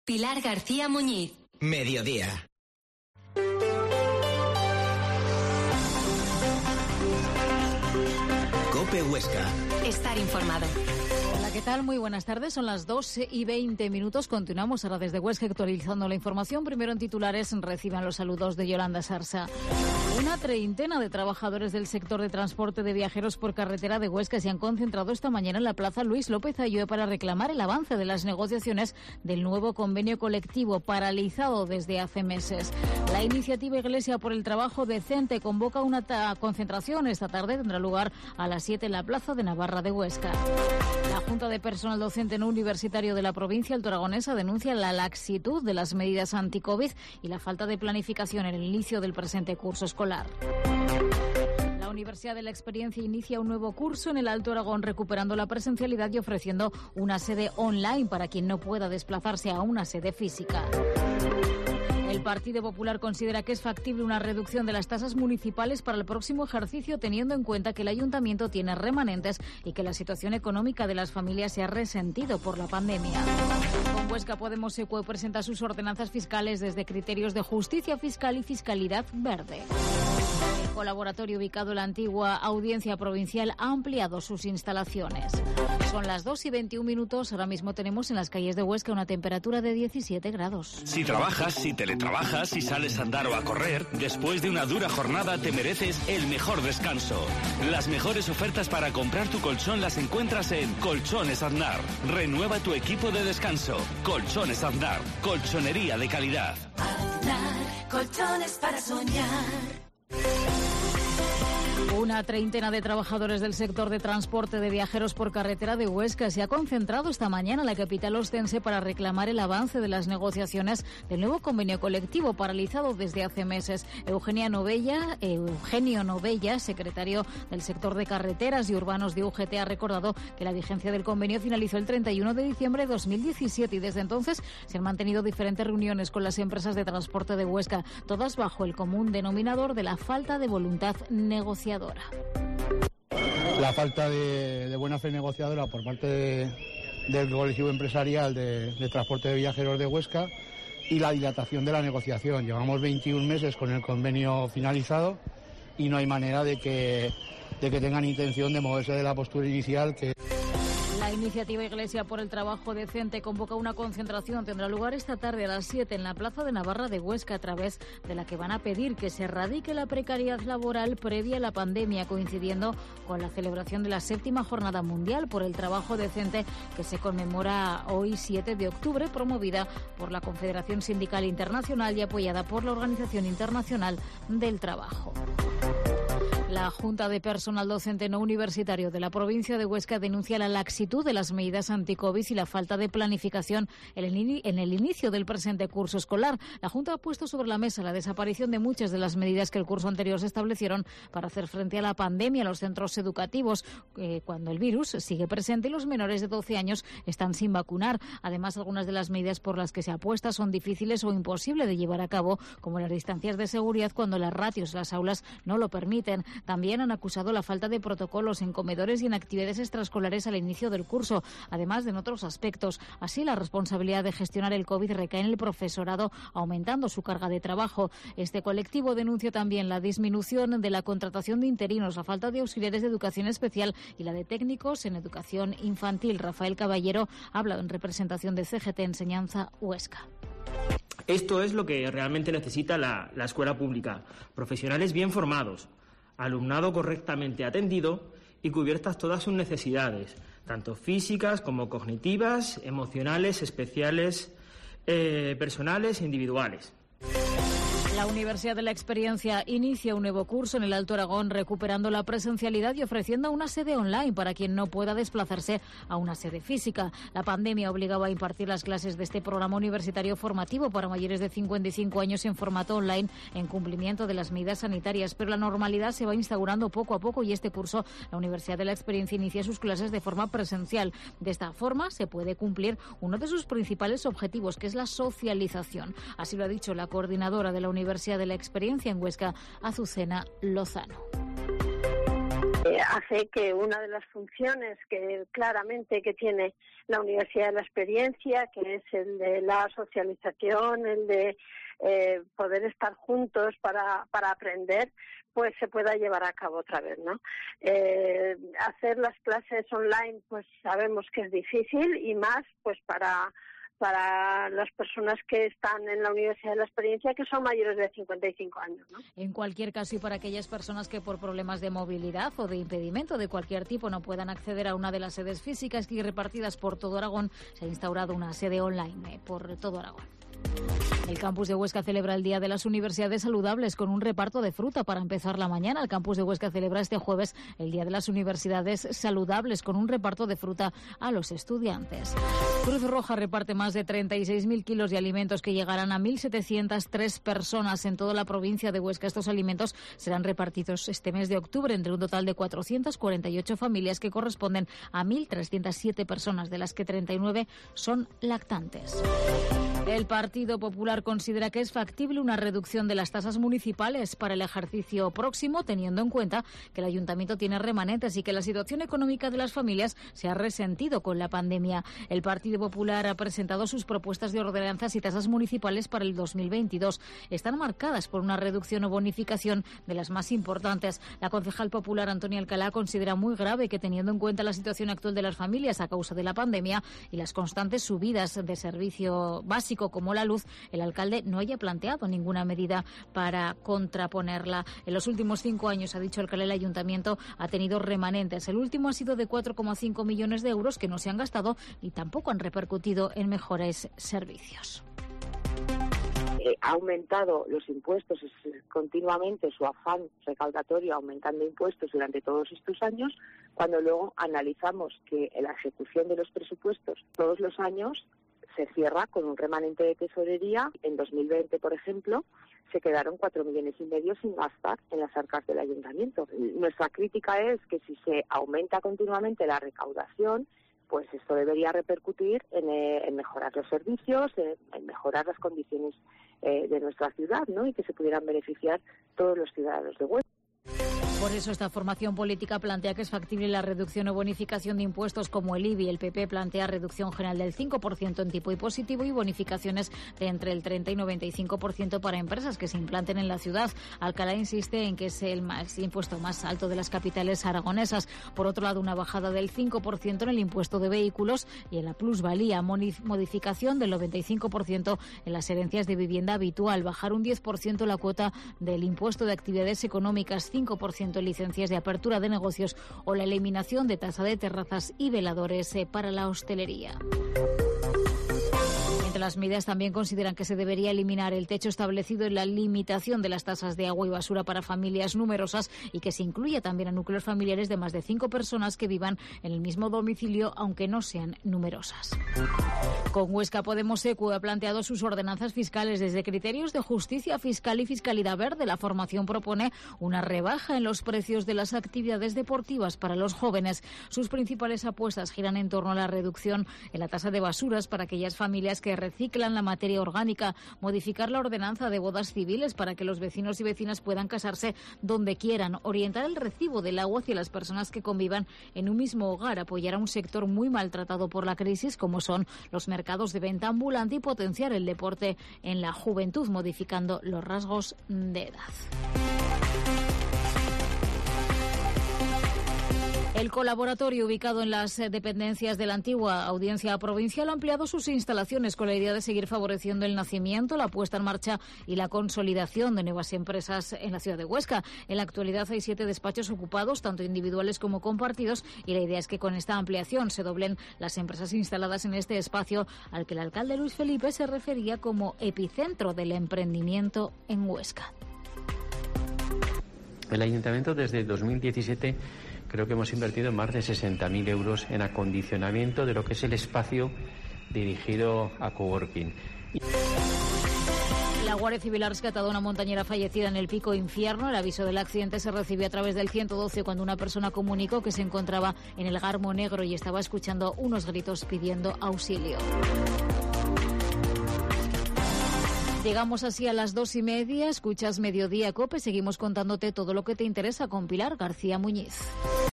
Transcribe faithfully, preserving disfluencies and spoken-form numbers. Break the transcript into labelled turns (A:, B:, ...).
A: Pilar García Muñiz.
B: Mediodía. COPE Huesca.
A: Estar informado.
C: Hola, ¿qué tal? Muy buenas tardes. Son las doce y veinte minutos. Continuamos ahora desde Huesca actualizando la información. Primero en titulares reciban los saludos de Yolanda Sarsa. Una treintena de trabajadores del sector de transporte de viajeros por carretera de Huesca se han concentrado esta mañana en la Plaza Luis López Ayue para reclamar el avance de las negociaciones del nuevo convenio colectivo paralizado desde hace meses. La iniciativa Iglesia por el Trabajo Decente convoca una concentración esta tarde. Tendrá lugar a las siete en la Plaza de Navarra de Huesca. La Junta de Personal Docente no universitario de la provincia Alto Aragonesa denuncia la laxitud de las medidas anti-COVID y la falta de planificación en el inicio del presente curso escolar. La Universidad de la Experiencia inicia un nuevo curso en el Alto Aragón, recuperando la presencialidad y ofreciendo una sede online para quien no pueda desplazarse a una sede física. El Partido Popular considera que es factible una reducción de las tasas municipales para el próximo ejercicio, teniendo en cuenta que el ayuntamiento tiene remanentes y que la situación económica de las familias se ha resentido por la pandemia. Con Huesca Podemos E C U presenta sus ordenanzas fiscales desde criterios de justicia fiscal y fiscalidad verde. El laboratorio ubicado en la antigua Audiencia Provincial ha ampliado sus instalaciones. Son las dos y veintiún minutos. Ahora mismo tenemos en las calles de Huesca una temperatura de diecisiete grados.
D: Si trabajas, si teletrabajas, si sales a andar o a correr, después de una dura jornada te mereces el mejor descanso. Las mejores ofertas para comprar tu colchón las encuentras en Colchones Aznar. Renueva tu equipo de descanso. Colchones Aznar. Colchonería de calidad.
A: Aznar, colchones para soñar.
C: Una treintena de trabajadores del sector de transporte de viajeros por carretera de Huesca se ha concentrado esta mañana en la capital ostense para reclamar el avance de las negociaciones del nuevo convenio colectivo paralizado desde hace meses. Eugenia Novella, Eugenio Novella, secretario del sector de carreteras y urbanos de U G T, ha recordado que la vigencia del convenio finalizó el treinta y uno de diciembre de dos mil diecisiete y desde entonces se han mantenido diferentes reuniones con las empresas de transporte de Huesca, todas bajo el común denominador de la falta de voluntad negociadora.
E: La falta de, de buena fe negociadora por parte de, del colectivo empresarial de, de transporte de viajeros de Huesca y la dilatación de la negociación. Llevamos veintiún meses con el convenio finalizado y no hay manera de que, de que tengan intención de moverse de la postura inicial que...
C: La iniciativa Iglesia por el Trabajo Decente convoca una concentración. Tendrá lugar esta tarde a las siete en la Plaza de Navarra de Huesca, a través de la que van a pedir que se erradique la precariedad laboral previa a la pandemia, coincidiendo con la celebración de la séptima Jornada Mundial por el Trabajo Decente, que se conmemora hoy siete de octubre, promovida por la Confederación Sindical Internacional y apoyada por la Organización Internacional del Trabajo. La Junta de Personal Docente no universitario de la provincia de Huesca denuncia la laxitud de las medidas anti-COVID y la falta de planificación en el, en el inicio del presente curso escolar. La Junta ha puesto sobre la mesa la desaparición de muchas de las medidas que el curso anterior se establecieron para hacer frente a la pandemia en los centros educativos, eh, cuando el virus sigue presente y los menores de doce años están sin vacunar. Además, algunas de las medidas por las que se apuesta son difíciles o imposibles de llevar a cabo, como las distancias de seguridad cuando las ratios en las aulas no lo permiten. También han acusado la falta de protocolos en comedores y en actividades extraescolares al inicio del curso, además de en otros aspectos. Así, la responsabilidad de gestionar el COVID recae en el profesorado, aumentando su carga de trabajo. Este colectivo denuncia también la disminución de la contratación de interinos, la falta de auxiliares de educación especial y la de técnicos en educación infantil. Rafael Caballero ha hablado en representación de C G T Enseñanza Huesca.
F: Esto es lo que realmente necesita la, la escuela pública: profesionales bien formados, alumnado correctamente atendido y cubiertas todas sus necesidades, tanto físicas como cognitivas, emocionales, especiales, eh, personales e individuales.
C: La Universidad de la Experiencia inicia un nuevo curso en el Alto Aragón, recuperando la presencialidad y ofreciendo una sede online para quien no pueda desplazarse a una sede física. La pandemia obligaba a impartir las clases de este programa universitario formativo para mayores de cincuenta y cinco años en formato online, en cumplimiento de las medidas sanitarias, pero la normalidad se va instaurando poco a poco y este curso la Universidad de la Experiencia inicia sus clases de forma presencial. De esta forma se puede cumplir uno de sus principales objetivos, que es la socialización. Así lo ha dicho la coordinadora de la Universidad de la Experiencia en Huesca, Azucena Lozano.
G: Eh, hace que una de las funciones que claramente que tiene la Universidad de la Experiencia, que es el de la socialización, el de eh, poder estar juntos para, para aprender, pues se pueda llevar a cabo otra vez, ¿no? Eh, hacer las clases online, pues sabemos que es difícil, y más pues para para las personas que están en la Universidad de la Experiencia, que son mayores de cincuenta y cinco años, ¿no?
C: En cualquier caso, y para aquellas personas que por problemas de movilidad o de impedimento de cualquier tipo no puedan acceder a una de las sedes físicas que repartidas por todo Aragón, se ha instaurado una sede online por todo Aragón. El campus de Huesca celebra el Día de las Universidades Saludables con un reparto de fruta para empezar la mañana. El campus de Huesca celebra este jueves el Día de las Universidades Saludables con un reparto de fruta a los estudiantes. Cruz Roja reparte más de treinta y seis mil kilos de alimentos que llegarán a mil setecientos tres personas en toda la provincia de Huesca. Estos alimentos serán repartidos este mes de octubre entre un total de cuatrocientas cuarenta y ocho familias que corresponden a mil trescientas siete personas, de las que treinta y nueve son lactantes. El Partido Popular considera que es factible una reducción de las tasas municipales para el ejercicio próximo, teniendo en cuenta que el Ayuntamiento tiene remanentes y que la situación económica de las familias se ha resentido con la pandemia. El Partido Popular ha presentado sus propuestas de ordenanzas y tasas municipales para el dos mil veintidós. Están marcadas por una reducción o bonificación de las más importantes. La concejal popular Antonia Alcalá considera muy grave que, teniendo en cuenta la situación actual de las familias a causa de la pandemia y las constantes subidas de servicio básico como la luz, el alcalde no haya planteado ninguna medida para contraponerla. En los últimos cinco años, ha dicho Alcalá, el ayuntamiento ha tenido remanentes. El último ha sido de cuatro coma cinco millones de euros que no se han gastado y tampoco han repercutido en mejores servicios.
H: Eh, ha aumentado los impuestos continuamente, su afán recaudatorio aumentando impuestos durante todos estos años, cuando luego analizamos que la ejecución de los presupuestos todos los años se cierra con un remanente de tesorería. En dos mil veinte, por ejemplo, se quedaron cuatro millones y medio sin gastar en las arcas del ayuntamiento. Nuestra crítica es que si se aumenta continuamente la recaudación, pues esto debería repercutir en, eh, en mejorar los servicios, en, en mejorar las condiciones eh, de nuestra ciudad, ¿no? Y que se pudieran beneficiar todos los ciudadanos de Huesca.
C: Por eso esta formación política plantea que es factible la reducción o bonificación de impuestos como el I B I. El P P plantea reducción general del cinco por ciento en tipo y positivo y bonificaciones de entre el treinta y noventa y cinco por ciento para empresas que se implanten en la ciudad. Alcalá insiste en que es el más, impuesto más alto de las capitales aragonesas. Por otro lado, una bajada del cinco por ciento en el impuesto de vehículos y en la plusvalía, modificación del noventa y cinco por ciento en las herencias de vivienda habitual, bajar un diez por ciento la cuota del impuesto de actividades económicas, cinco por ciento en licencias de apertura de negocios o la eliminación de tasa de terrazas y veladores eh, para la hostelería. Entre las medidas también consideran que se debería eliminar el techo establecido en la limitación de las tasas de agua y basura para familias numerosas y que se incluya también a núcleos familiares de más de cinco personas que vivan en el mismo domicilio, aunque no sean numerosas. Con Huesca Podemos E Q ha planteado sus ordenanzas fiscales desde criterios de justicia fiscal y fiscalidad verde. La formación propone una rebaja en los precios de las actividades deportivas para los jóvenes. Sus principales apuestas giran en torno a la reducción en la tasa de basuras para aquellas familias que reciclan la materia orgánica, modificar la ordenanza de bodas civiles para que los vecinos y vecinas puedan casarse donde quieran, orientar el recibo del agua hacia las personas que convivan en un mismo hogar, apoyar a un sector muy maltratado por la crisis como son los mercados de venta ambulante y potenciar el deporte en la juventud, modificando los rasgos de edad. El colaboratorio, ubicado en las dependencias de la antigua Audiencia Provincial, ha ampliado sus instalaciones con la idea de seguir favoreciendo el nacimiento, la puesta en marcha y la consolidación de nuevas empresas en la ciudad de Huesca. En la actualidad hay siete despachos ocupados, tanto individuales como compartidos, y la idea es que con esta ampliación se doblen las empresas instaladas en este espacio, al que el alcalde Luis Felipe se refería como epicentro del emprendimiento en Huesca.
I: El Ayuntamiento desde dos mil diecisiete creo que hemos invertido más de sesenta mil euros en acondicionamiento de lo que es el espacio dirigido a coworking.
C: La Guardia Civil ha rescatado a una montañera fallecida en el Pico Infierno. El aviso del accidente se recibió a través del ciento doce cuando una persona comunicó que se encontraba en el Garmo Negro y estaba escuchando unos gritos pidiendo auxilio. Llegamos así a las dos y media, escuchas Mediodía COPE, seguimos contándote todo lo que te interesa con Pilar García Muñiz.